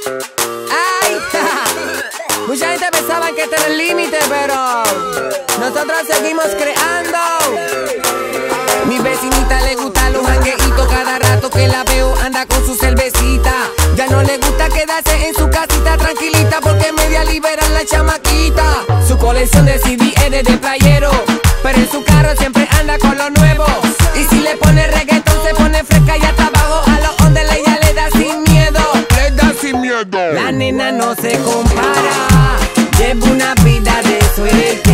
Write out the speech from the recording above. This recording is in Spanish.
Ay, mucha gente pensaba que este era el límite, pero nosotros seguimos creando. Mi vecinita le gusta los jangueitos, cada rato que la veo anda con su cervecita. Ya no le gusta quedarse en su casita tranquilita porque media liberan la chamaquita. Su colección de CD es de playero, pero en su carro siempre anda con lo nuevo. Y si le pone reggaetón se pone fresca y hasta abajo a los ondes ella le da sin miedo. Le da sin miedo. La nena no se compara, lleva una vida de suerte.